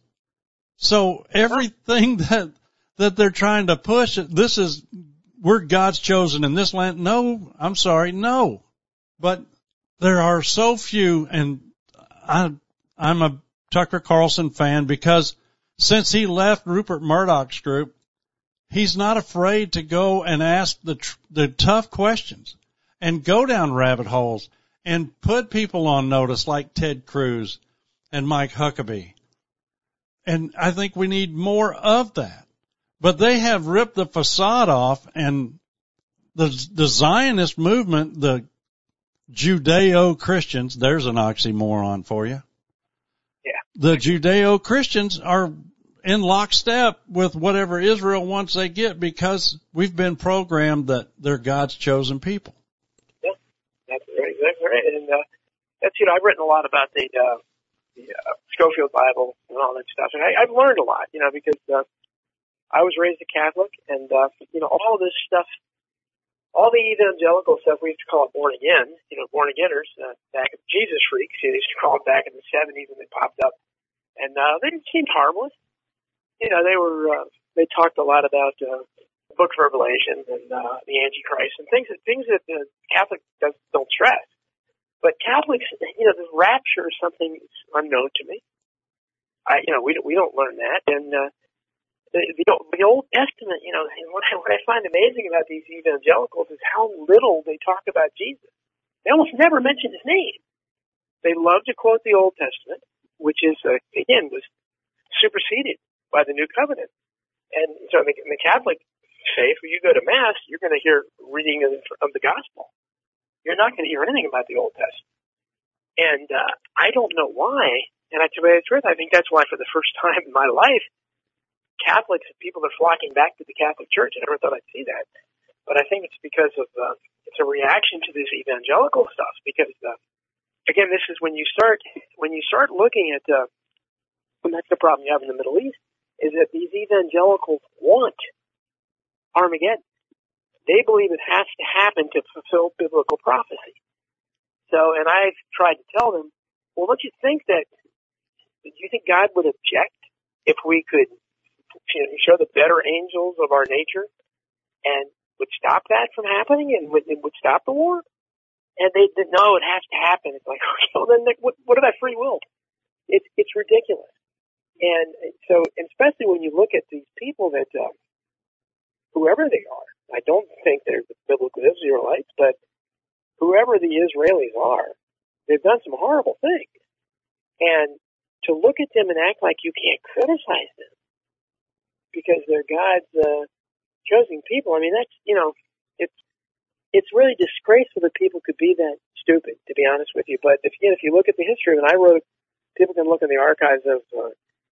So everything that, that they're trying to push, this is, we're God's chosen in this land. No, I'm sorry, no. But there are so few, and I, I'm a Tucker Carlson fan because since he left Rupert Murdoch's group, he's not afraid to go and ask the the tough questions and go down rabbit holes and put people on notice like Ted Cruz and Mike Huckabee. And I think we need more of that. But they have ripped the facade off, and the, the Zionist movement, the Judeo-Christians, there's an oxymoron for you. Yeah. The Judeo-Christians are in lockstep with whatever Israel wants they get because we've been programmed that they're God's chosen people. Yeah, that's right, exactly right. And uh, that's, you know, I've written a lot about the, uh, the uh, Scofield Bible and all that stuff. And I, I've learned a lot, you know, because uh, I was raised a Catholic, and, uh, you know, all of this stuff, all the evangelical stuff, we used to call it born again, you know, born againers, uh, back in Jesus freaks, they used to call it back in the seventies when they popped up. And uh, they seemed harmless. You know, they were, uh, they talked a lot about, uh, the book of Revelation and, uh, the Antichrist and things that, things that the Catholic does, don't stress. But Catholics, you know, the rapture is something unknown to me. I, you know, we, we don't learn that. And, uh, the, the, the Old Testament, you know, what I, what I find amazing about these evangelicals is how little they talk about Jesus. They almost never mention his name. They love to quote the Old Testament, which is, uh, again, was superseded by the New Covenant. And so in the, in the Catholic faith, when you go to Mass, you're going to hear reading of, of the Gospel. You're not going to hear anything about the Old Testament. And uh, I don't know why, and I, to tell you the truth, I think that's why for the first time in my life, Catholics, people are flocking back to the Catholic Church. I never thought I'd see that. But I think it's because of, uh, it's a reaction to this evangelical stuff. Because, uh, again, this is when you start, when you start looking at, uh, and that's the problem you have in the Middle East, is that these evangelicals want Armageddon. They believe it has to happen to fulfill biblical prophecy. So, and I've tried to tell them, well, don't you think that, do you think God would object if we could, you know, show the better angels of our nature and would stop that from happening and would, and would stop the war? And they said, no, it has to happen. It's like, okay, well then what, what about free will? It's, it's ridiculous. And so, especially when you look at these people that, uh, whoever they are, I don't think they're the biblical Israelites, but whoever the Israelis are, they've done some horrible things. And to look at them and act like you can't criticize them because they're God's uh, chosen people, I mean, that's, you know, it's it's really disgraceful that people could be that stupid, to be honest with you. But if you, if you look at the history, and I wrote, people can look in the archives of uh,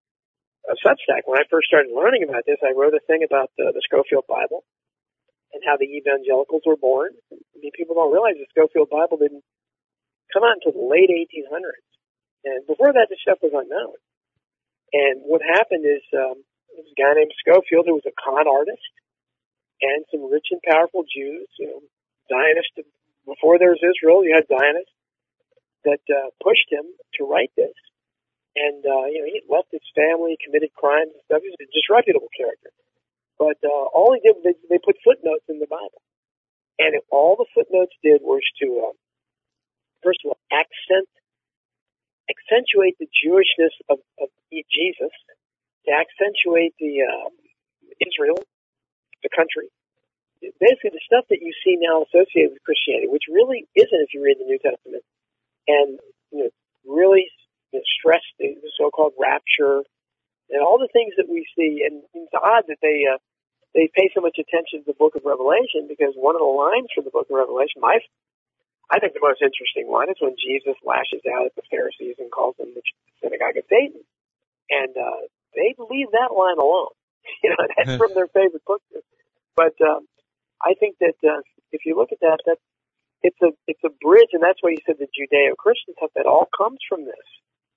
of Substack. When I first started learning about this, I wrote a thing about the, the Scofield Bible and how the evangelicals were born. I mean, people don't realize the Scofield Bible didn't come out until the late eighteen hundreds. And before that, this stuff was unknown. And what happened is, um, there was a guy named Scofield who was a con artist. and some rich and powerful Jews, you know, Zionists. Before there was Israel, you had Zionists that uh, pushed him to write this. And, uh, you know, he left his family, committed crimes and stuff. He was a disreputable character. But uh, all he did, they, they put footnotes in the Bible. And it, all the footnotes did was to, uh, first of all, accent, accentuate the Jewishness of, of Jesus, to accentuate the uh, Israel, the country. Basically, the stuff that you see now associated with Christianity, which really isn't if you read the New Testament, and you know, really you know, stress the, the so-called rapture and all the things that we see. And it's odd that they uh, they pay so much attention to the Book of Revelation, because one of the lines from the Book of Revelation, my I think the most interesting one is when Jesus lashes out at the Pharisees and calls them the synagogue of Satan, and uh, they leave that line alone. You know, that's from their favorite book. But um, I think that uh, if you look at that, that it's a it's a bridge, and that's why you said the Judeo-Christian stuff, that all comes from this,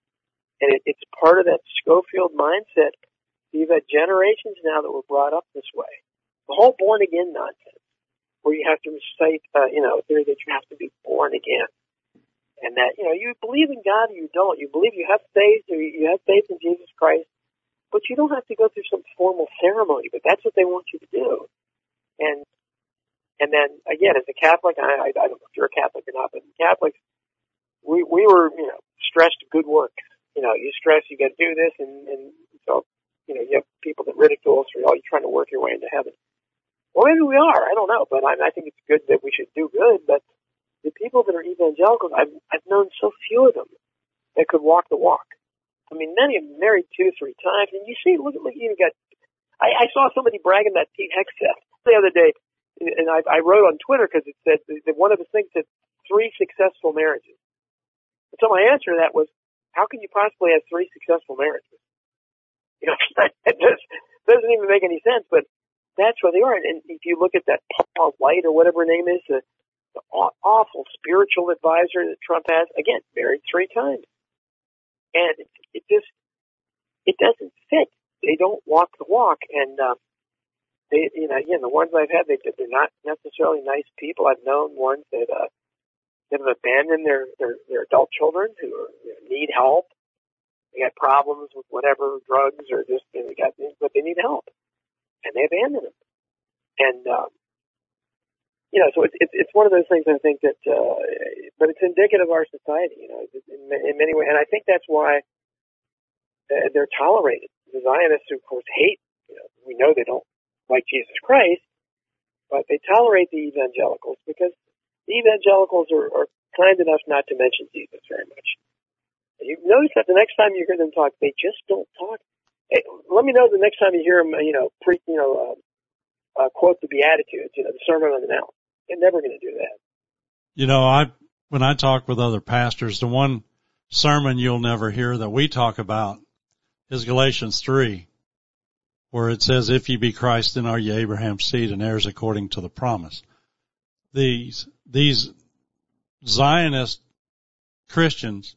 and it, it's part of that Schofield mindset. You've had generations now that were brought up this way. The whole born again nonsense, where you have to recite, uh, you know, theory that you have to be born again, and that you know you believe in God or you don't. You believe you have faith, or you have faith in Jesus Christ, but you don't have to go through some formal ceremony. But that's what they want you to do, and. And then, again, as a Catholic, I, I, I don't know if you're a Catholic or not, but Catholics, we, we were, you know, stressed good work. You know, you stress, you got to do this, and, and so, you know, you have people that ridicule us for, oh, you're trying to work your way into heaven. Well, maybe we are. I don't know, but I, I think it's good that we should do good. But the people that are evangelicals, I've, I've known so few of them that could walk the walk. I mean, many of them married two, three times, and you see, look at, look, you got, I, I saw somebody bragging that Pete Hegseth the other day. And I, I wrote on Twitter because it said that one of the things said three successful marriages. And so my answer to that was, how can you possibly have three successful marriages? You know, it just doesn't even make any sense, but that's where they are. And if you look at that Paul White or whatever her name is, the, the awful spiritual advisor that Trump has, again, married three times. And it, it just, it doesn't fit. They don't walk the walk. And, um, They, you know, again, the ones I've had, they, they're not necessarily nice people. I've known ones that, uh, that have abandoned their, their, their adult children who are, you know, need help. They got problems with whatever, drugs or just, you know, they got, but they need help. And they abandon them. And, um, you know, so it's, it's, it's one of those things I think that, uh, but it's indicative of our society, you know, in, in many ways. And I think that's why they're tolerated. The Zionists, who, of course, hate, you know, we know they don't like Jesus Christ, but they tolerate the evangelicals because the evangelicals are, are kind enough not to mention Jesus very much. You notice that the next time you hear them talk, they just don't talk. Hey, let me know the next time you hear them, you know, pre, you know, uh, uh, quote the Beatitudes, you know, the Sermon on the Mount. They're never going to do that. You know, I when I talk with other pastors, the one sermon you'll never hear that we talk about is Galatians three. Where it says, if ye be Christ, then are ye Abraham's seed and heirs according to the promise. These, these Zionist Christians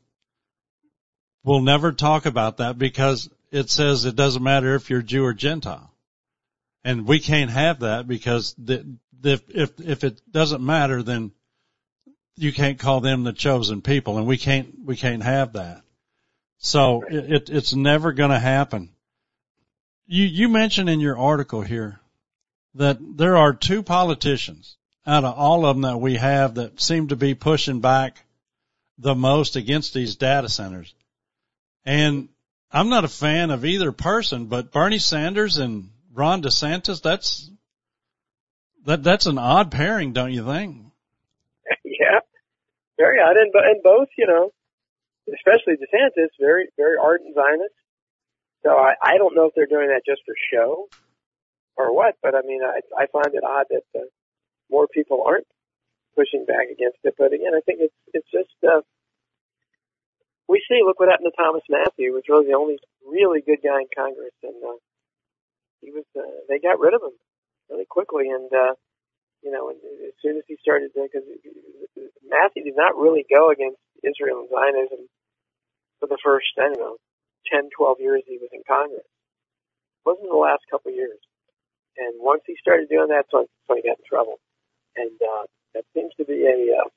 will never talk about that because it says it doesn't matter if you're Jew or Gentile. And we can't have that because the, the, if, if it doesn't matter, then you can't call them the chosen people, and we can't, we can't have that. So it, it's never going to happen. You, you mentioned in your article here that there are two politicians out of all of them that we have that seem to be pushing back the most against these data centers. And I'm not a fan of either person, but Bernie Sanders and Ron DeSantis, that's, that, that's an odd pairing, don't you think? Yeah, very odd. And, and both, you know, especially DeSantis, very, very ardent Zionist. So I, I don't know if they're doing that just for show or what, but I mean, I, I find it odd that uh, more people aren't pushing back against it. But again, I think it's it's just uh, we see. Look what happened to Thomas Matthew, was really the only really good guy in Congress, and uh, he was. Uh, they got rid of him really quickly, and uh, you know, as soon as he started, because Matthew did not really go against Israel and Zionism for the first, I don't know, ten, twelve years he was in Congress. It wasn't the last couple of years. And once he started doing that, that's when he got in trouble. And uh, that seems to be a uh,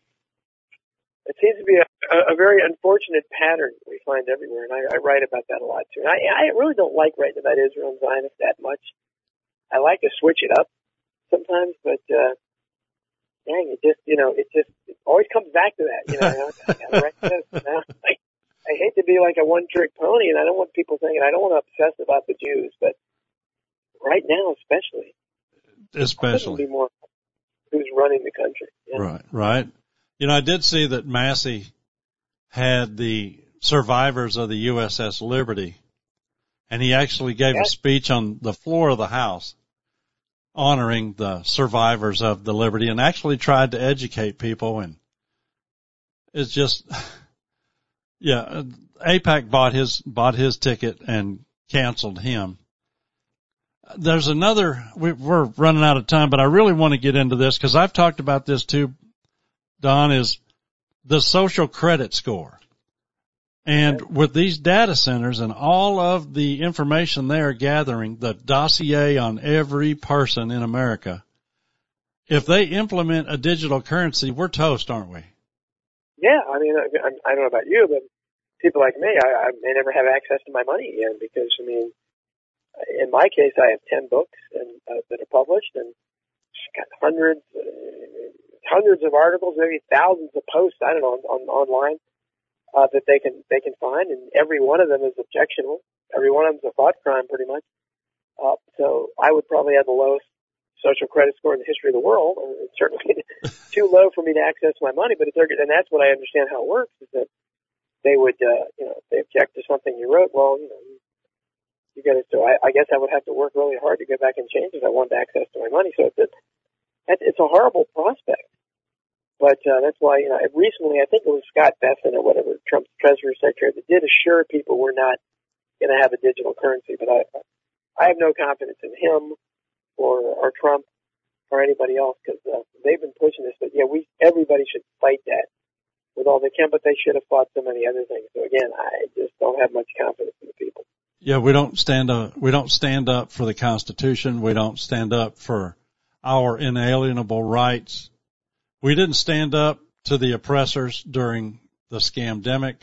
it seems to be a, a very unfortunate pattern we find everywhere. And I, I write about that a lot too. And I, I really don't like writing about Israel and Zionists that much. I like to switch it up sometimes, but uh, dang, it just you know it just it always comes back to that. You know, I gotta write this. You know? I, I hate to be like a one-trick pony, and I don't want people thinking I don't want to obsess about the Jews, but right now, especially, especially be more who's running the country. Yeah. Right, right. You know, I did see that Massey had the survivors of the U S S Liberty, and he actually gave yeah. a speech on the floor of the House honoring the survivors of the Liberty and actually tried to educate people. And it's just, yeah, AIPAC bought his, bought his ticket and canceled him. There's another, we're running out of time, but I really want to get into this because I've talked about this too, Don, is the social credit score. And with these data centers and all of the information they are gathering, the dossier on every person in America, if they implement a digital currency, we're toast, aren't we? Yeah, I mean, I, I don't know about you, but people like me, I, I may never have access to my money again because, I mean, in my case, I have ten books and, uh, that are published and got hundreds, uh, hundreds of articles, maybe thousands of posts, I don't know, on, on online, uh, that they can, they can find. And every one of them is objectionable. Every one of them is a thought crime pretty much. Uh, so I would probably have the lowest social credit score in the history of the world. And it's certainly too low for me to access my money, but if they're, and that's what I understand how it works is that they would, uh, you know, if they object to something you wrote, well, you know, you got to, so I, I guess I would have to work really hard to go back and change if I wanted access to my money. So it's a, it's a horrible prospect. But, uh, that's why, you know, recently, I think it was Scott Bessent or whatever, Trump's Treasury Secretary, that did assure people we're not going to have a digital currency. But I, I have no confidence in him or, or Trump or anybody else because, uh, they've been pushing this. But yeah, we, everybody should fight that with all they can, but they should have fought so many other things. So again, I just don't have much confidence in the people. Yeah, we don't stand up, we don't stand up for the Constitution. We don't stand up for our inalienable rights. We didn't stand up to the oppressors during the scamdemic.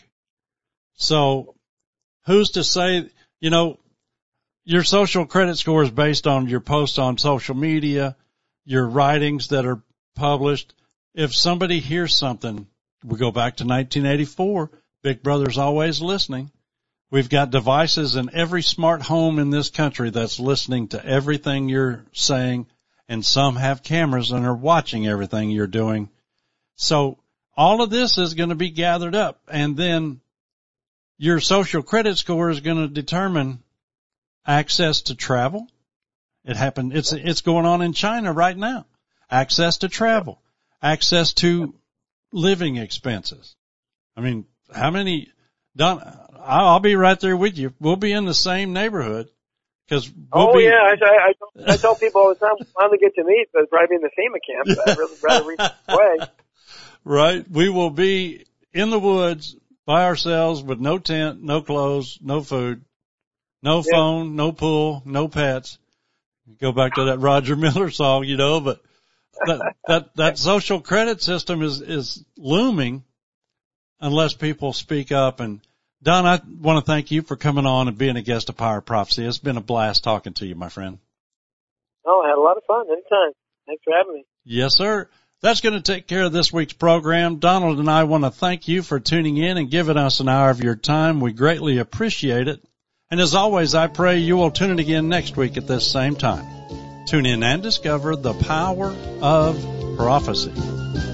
So who's to say, you know, your social credit score is based on your posts on social media, your writings that are published. If somebody hears something, we go back to nineteen eighty-four, Big Brother's always listening. We've got devices in every smart home in this country that's listening to everything you're saying, and some have cameras and are watching everything you're doing. So all of this is going to be gathered up, and then your social credit score is going to determine access to travel. It happened. It's, it's going on in China right now. Access to travel, access to living expenses. I mean, how many, Don, I'll be right there with you. We'll be in the same neighborhood. Cause we'll oh be, yeah, I, I, I tell people all the time, finally get to meet, but probably in the FEMA camp. I'd really rather reach this way. Right. We will be in the woods by ourselves with no tent, no clothes, no food, no yeah. phone, no pool, no pets. Go back to that Roger Miller song, you know, but that, that, that social credit system is, is looming unless people speak up. And Don, I want to thank you for coming on and being a guest of Power of Prophecy. It's been a blast talking to you, my friend. Oh, I had a lot of fun. Anytime. Thanks for having me. Yes, sir. That's going to take care of this week's program. Donald and I want to thank you for tuning in and giving us an hour of your time. We greatly appreciate it. And as always, I pray you will tune in again next week at this same time. Tune in and discover the power of prophecy.